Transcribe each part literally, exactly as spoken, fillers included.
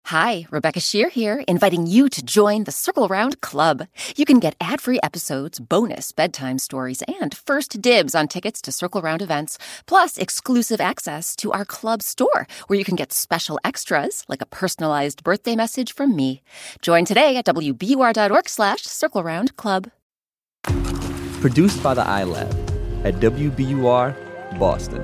Hi, Rebecca Shear here, inviting you to join the Circle Round Club. You can get ad-free episodes, bonus bedtime stories, and first dibs on tickets to Circle Round events, plus exclusive access to our club store, where you can get special extras, like a personalized birthday message from me. Join today at W B U R dot org slash Circle Round Club. Produced by the iLab at W B U R, Boston.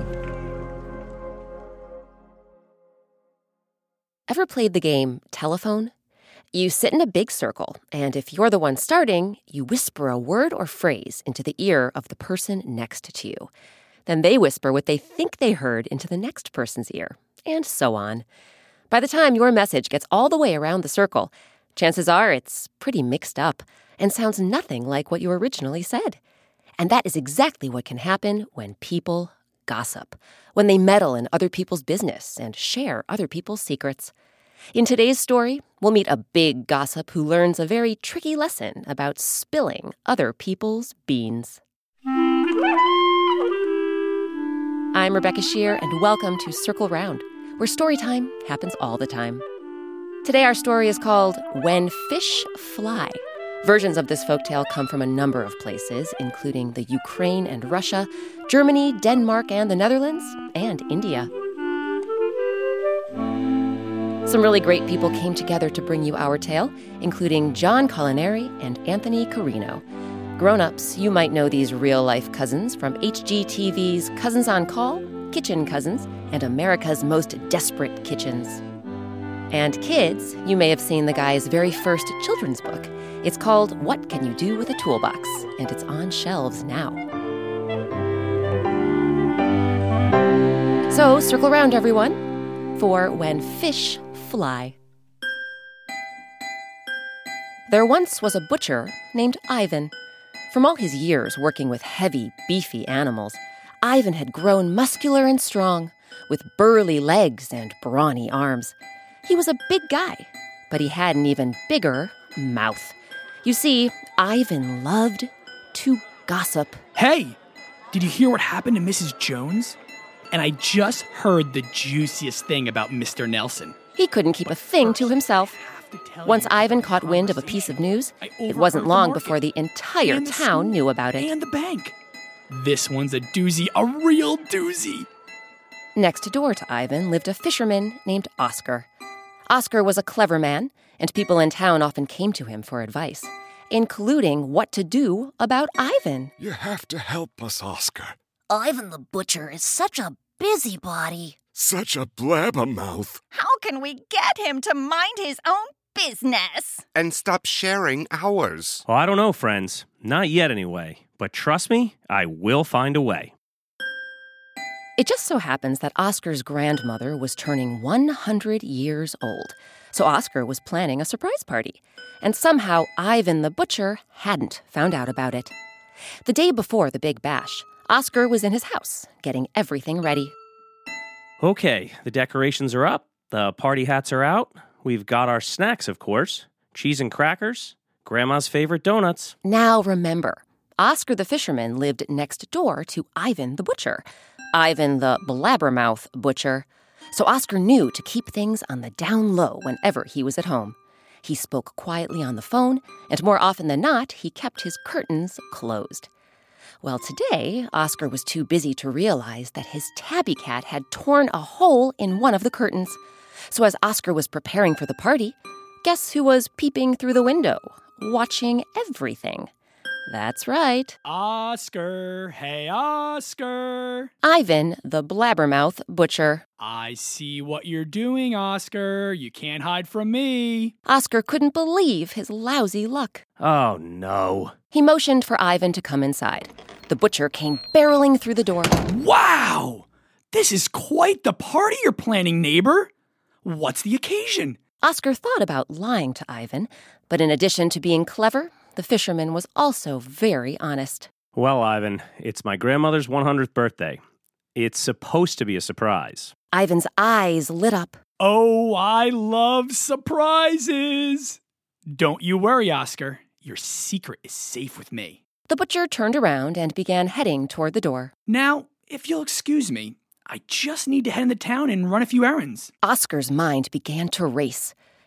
Ever played the game Telephone? You sit in a big circle, and if you're the one starting, you whisper a word or phrase into the ear of the person next to you. Then they whisper what they think they heard into the next person's ear, and so on. By the time your message gets all the way around the circle, chances are it's pretty mixed up and sounds nothing like what you originally said. And that is exactly what can happen when people gossip, when they meddle in other people's business and share other people's secrets. In today's story, we'll meet a big gossip who learns a very tricky lesson about spilling other people's beans. I'm Rebecca Shear, and welcome to Circle Round, where story time happens all the time. Today our story is called When Fish Fly. Versions of this folktale come from a number of places, including the Ukraine and Russia, Germany, Denmark and the Netherlands, and India. Some really great people came together to bring you our tale, including John Colinari and Anthony Carino. Grown-ups, you might know these real-life cousins from H G T V's Cousins on Call, Kitchen Cousins, and America's Most Desperate Kitchens. And kids, you may have seen the guy's very first children's book. It's called What Can You Do with a Toolbox? And it's on shelves now. So circle around, everyone, for When Fish Fly. There once was a butcher named Ivan. From all his years working with heavy, beefy animals, Ivan had grown muscular and strong, with burly legs and brawny arms. He was a big guy, but he had an even bigger mouth. You see, Ivan loved to gossip. Hey, did you hear what happened to Missus Jones? And I just heard the juiciest thing about Mister Nelson. He couldn't keep a thing to himself. Once Ivan caught wind of a piece of news, it wasn't long before the entire town knew about it. And the bank. This one's a doozy, a real doozy. Next door to Ivan lived a fisherman named Oscar. Oscar was a clever man, and people in town often came to him for advice, including what to do about Ivan. You have to help us, Oscar. Ivan the butcher is such a busybody. Such a blabbermouth. How can we get him to mind his own business? And stop sharing ours. Well, I don't know, friends. Not yet, anyway. But trust me, I will find a way. It just so happens that Oscar's grandmother was turning one hundred years old, so Oscar was planning a surprise party. And somehow Ivan the butcher hadn't found out about it. The day before the big bash, Oscar was in his house, getting everything ready. Okay, the decorations are up, the party hats are out, we've got our snacks, of course, cheese and crackers, Grandma's favorite donuts. Now remember, Oscar the fisherman lived next door to Ivan the butcher, Ivan the blabbermouth butcher. So Oscar knew to keep things on the down low whenever he was at home. He spoke quietly on the phone, and more often than not, he kept his curtains closed. Well, today, Oscar was too busy to realize that his tabby cat had torn a hole in one of the curtains. So as Oscar was preparing for the party, guess who was peeping through the window, watching everything? That's right. Oscar, hey Oscar. Ivan, the blabbermouth butcher. I see what you're doing, Oscar. You can't hide from me. Oscar couldn't believe his lousy luck. Oh, no. He motioned for Ivan to come inside. The butcher came barreling through the door. Wow! This is quite the party you're planning, neighbor. What's the occasion? Oscar thought about lying to Ivan, but in addition to being clever, the fisherman was also very honest. Well, Ivan, it's my grandmother's one hundredth birthday. It's supposed to be a surprise. Ivan's eyes lit up. Oh, I love surprises. Don't you worry, Oscar. Your secret is safe with me. The butcher turned around and began heading toward the door. Now, if you'll excuse me, I just need to head into town and run a few errands. Oscar's mind began to race.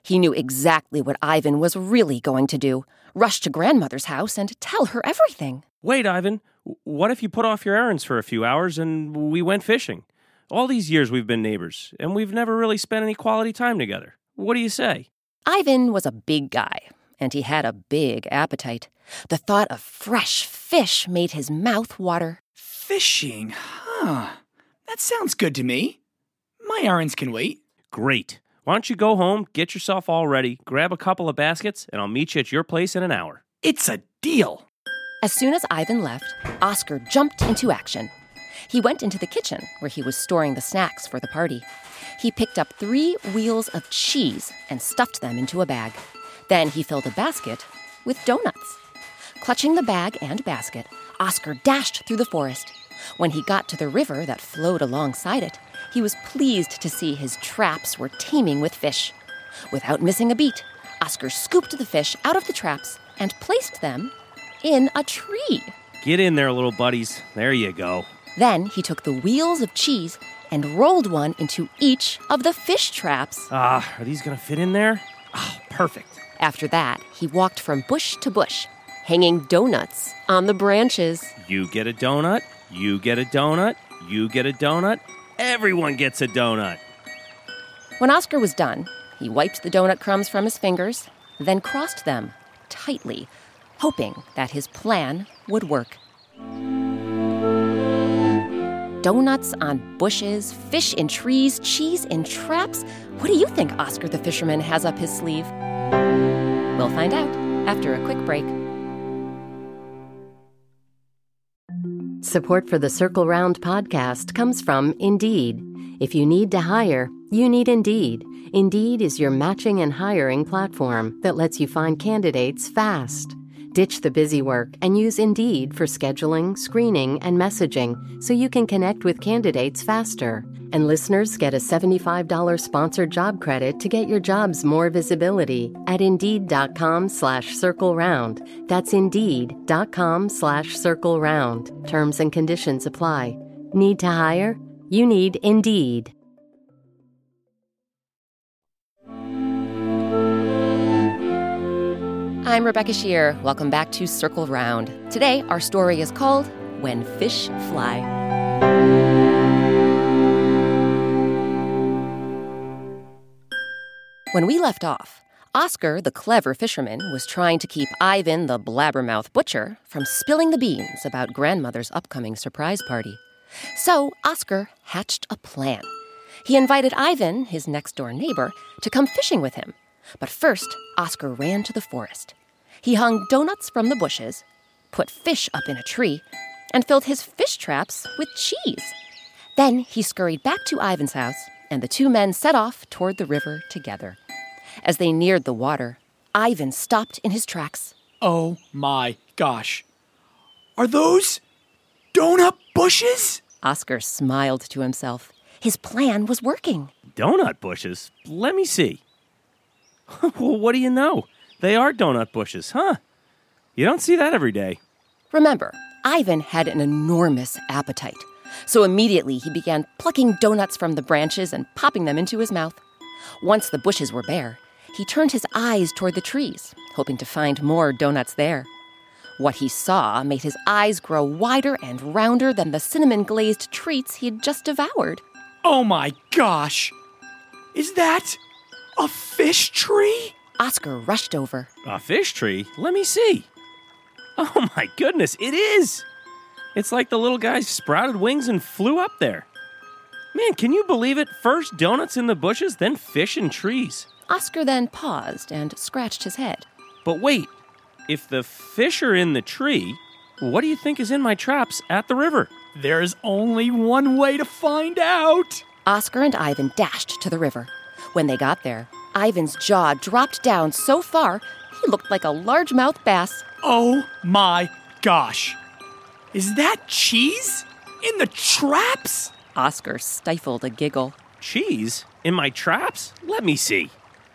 He knew exactly what Ivan was really going to do. Rush to grandmother's house and tell her everything. Wait, Ivan, what if you put off your errands for a few hours and we went fishing? All these years we've been neighbors, and we've never really spent any quality time together. What do you say? Ivan was a big guy, and he had a big appetite. The thought of fresh fish made his mouth water. Fishing? Huh. That sounds good to me. My errands can wait. Great. Why don't you go home, get yourself all ready, grab a couple of baskets, and I'll meet you at your place in an hour. It's a deal. As soon as Ivan left, Oscar jumped into action. He went into the kitchen, where he was storing the snacks for the party. He picked up three wheels of cheese and stuffed them into a bag. Then he filled a basket with donuts. Clutching the bag and basket, Oscar dashed through the forest. When he got to the river that flowed alongside it, he was pleased to see his traps were teeming with fish. Without missing a beat, Oscar scooped the fish out of the traps and placed them in a tree. Get in there, little buddies. There you go. Then he took the wheels of cheese and rolled one into each of the fish traps. Ah, are these going to fit in there? Oh, perfect. After that, he walked from bush to bush, hanging donuts on the branches. You get a donut, you get a donut, you get a donut, everyone gets a donut. When Oscar was done, he wiped the donut crumbs from his fingers, then crossed them tightly, hoping that his plan would work. Donuts on bushes, fish in trees, cheese in traps. What do you think Oscar the fisherman has up his sleeve? We'll find out after a quick break. Support for the Circle Round podcast comes from Indeed. If you need to hire, you need Indeed. Indeed is your matching and hiring platform that lets you find candidates fast. Ditch the busy work and use Indeed for scheduling, screening, and messaging so you can connect with candidates faster. And listeners get a seventy-five dollars sponsored job credit to get your jobs more visibility at Indeed.com slash Circle Round. That's Indeed.com slash Circle Round. Terms and conditions apply. Need to hire? You need Indeed. I'm Rebecca Shear. Welcome back to Circle Round. Today, our story is called When Fish Fly. When we left off, Oscar, the clever fisherman, was trying to keep Ivan, the blabbermouth butcher, from spilling the beans about grandmother's upcoming surprise party. So Oscar hatched a plan. He invited Ivan, his next-door neighbor, to come fishing with him. But first, Oscar ran to the forest. He hung donuts from the bushes, put fish up in a tree, and filled his fish traps with cheese. Then he scurried back to Ivan's house, and the two men set off toward the river together. As they neared the water, Ivan stopped in his tracks. Oh my gosh. Are those donut bushes? Oscar smiled to himself. His plan was working. Donut bushes? Let me see. Well, what do you know? They are donut bushes, huh? You don't see that every day. Remember, Ivan had an enormous appetite. So immediately he began plucking donuts from the branches and popping them into his mouth. Once the bushes were bare, he turned his eyes toward the trees, hoping to find more donuts there. What he saw made his eyes grow wider and rounder than the cinnamon-glazed treats he'd just devoured. Oh my gosh! Is that a fish tree? Oscar rushed over. A fish tree? Let me see. Oh my goodness, it is! It's like the little guy sprouted wings and flew up there. Man, can you believe it? First donuts in the bushes, then fish in trees. Oscar then paused and scratched his head. But wait, if the fish are in the tree, what do you think is in my traps at the river? There's only one way to find out. Oscar and Ivan dashed to the river. When they got there, Ivan's jaw dropped down so far, he looked like a largemouth bass. Oh my gosh. Is that cheese in the traps? Oscar stifled a giggle. Cheese? In my traps? Let me see.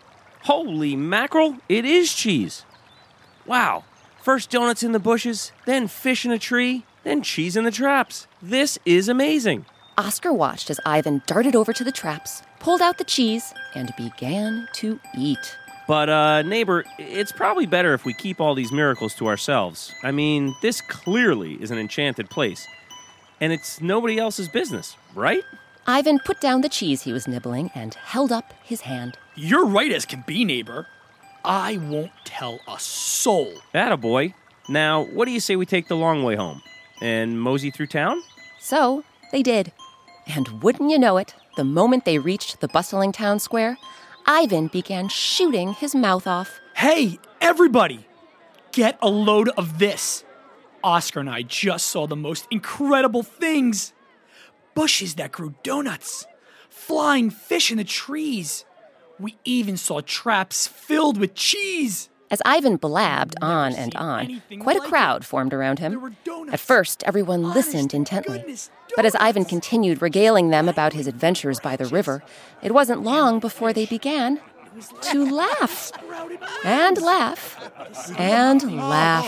Holy mackerel, it is cheese. Wow. First donuts in the bushes, then fish in a tree, then cheese in the traps. This is amazing. Oscar watched as Ivan darted over to the traps, pulled out the cheese, and began to eat. But, uh, neighbor, it's probably better if we keep all these miracles to ourselves. I mean, this clearly is an enchanted place. And it's nobody else's business, right? Ivan put down the cheese he was nibbling and held up his hand. You're right as can be, neighbor. I won't tell a soul. Attaboy. Now, what do you say we take the long way home and mosey through town? So they did. And wouldn't you know it, the moment they reached the bustling town square, Ivan began shooting his mouth off. Hey, everybody! Get a load of this. Oscar and I just saw the most incredible things. Bushes that grew donuts. Flying fish in the trees. We even saw traps filled with cheese. As Ivan blabbed on and on, quite a crowd formed around him. At first, everyone listened intently. But as Ivan continued regaling them about his adventures by the river, it wasn't long before they began to laugh. And laugh. And laugh.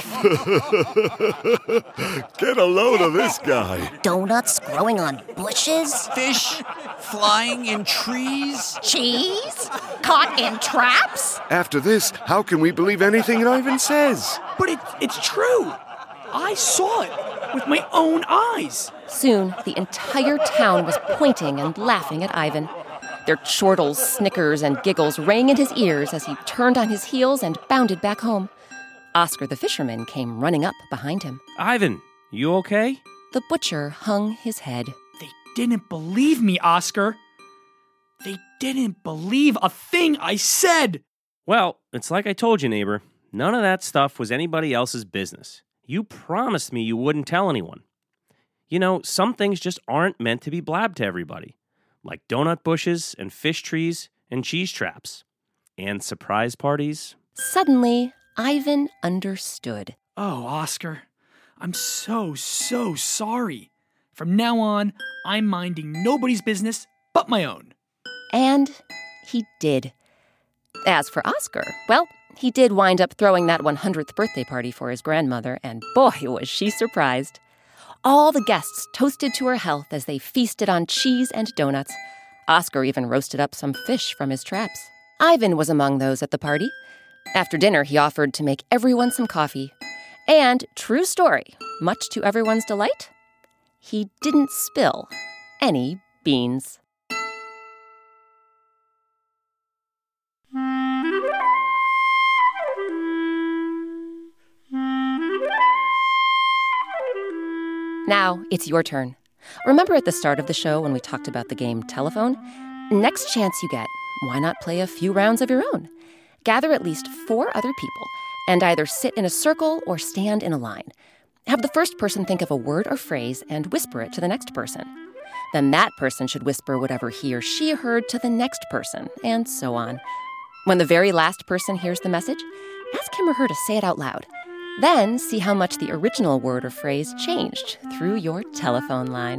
Get a load of this guy. Donuts growing on bushes? Fish flying in trees? Cheese? Caught in traps? After this, how can we believe anything Ivan says? But it, it's true. I saw it with my own eyes. Soon, the entire town was pointing and laughing at Ivan. Their chortles, snickers, and giggles rang in his ears as he turned on his heels and bounded back home. Oscar the fisherman came running up behind him. Ivan, you okay? The butcher hung his head. They didn't believe me, Oscar. They didn't believe a thing I said. Well, it's like I told you, neighbor. None of that stuff was anybody else's business. You promised me you wouldn't tell anyone. You know, some things just aren't meant to be blabbed to everybody. Like donut bushes and fish trees and cheese traps. And surprise parties. Suddenly, Ivan understood. Oh, Oscar, I'm so, so sorry. From now on, I'm minding nobody's business but my own. And he did. As for Oscar, well, he did wind up throwing that one hundredth birthday party for his grandmother, and boy, was she surprised. All the guests toasted to her health as they feasted on cheese and donuts. Oscar even roasted up some fish from his traps. Ivan was among those at the party. After dinner, he offered to make everyone some coffee. And, true story, much to everyone's delight, he didn't spill any beans. Now, it's your turn. Remember at the start of the show when we talked about the game Telephone? Next chance you get, why not play a few rounds of your own? Gather at least four other people and either sit in a circle or stand in a line. Have the first person think of a word or phrase and whisper it to the next person. Then that person should whisper whatever he or she heard to the next person, and so on. When the very last person hears the message, ask him or her to say it out loud. Then see how much the original word or phrase changed through your telephone line.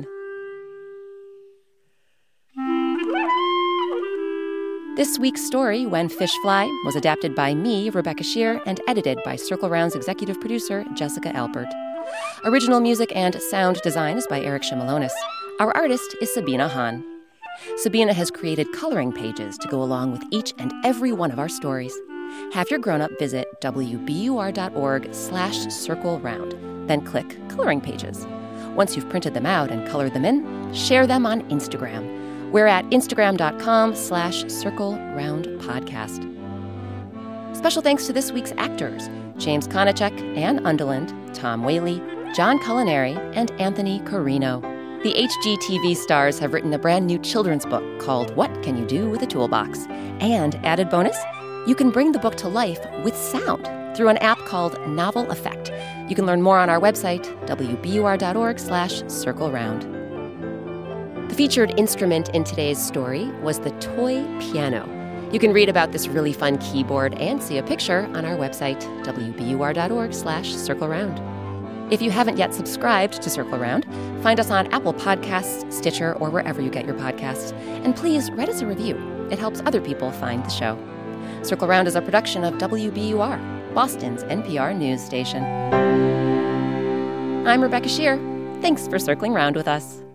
This week's story, When Fish Fly, was adapted by me, Rebecca Shear, and edited by Circle Round's executive producer, Jessica Alpert. Original music and sound design is by Eric Shimalonis. Our artist is Sabina Hahn. Sabina has created coloring pages to go along with each and every one of our stories. Have your grown-up visit wbur.org slash circle round, then click Coloring Pages. Once you've printed them out and colored them in, share them on Instagram. We're at instagram.com slash circle round podcast. Special thanks to this week's actors, James Konachek, Ann Underland, Tom Whaley, John Culinary, and Anthony Carino. The H G T V stars have written a brand new children's book called What Can You Do with a Toolbox? And added bonus, you can bring the book to life with sound through an app called Novel Effect. You can learn more on our website, wbur.org slash circle round. The featured instrument in today's story was the toy piano. You can read about this really fun keyboard and see a picture on our website, wbur.org slash circle round. If you haven't yet subscribed to Circle Round, find us on Apple Podcasts, Stitcher, or wherever you get your podcasts. And please write us a review. It helps other people find the show. Circle Round is a production of W B U R, Boston's N P R news station. I'm Rebecca Shear. Thanks for circling round with us.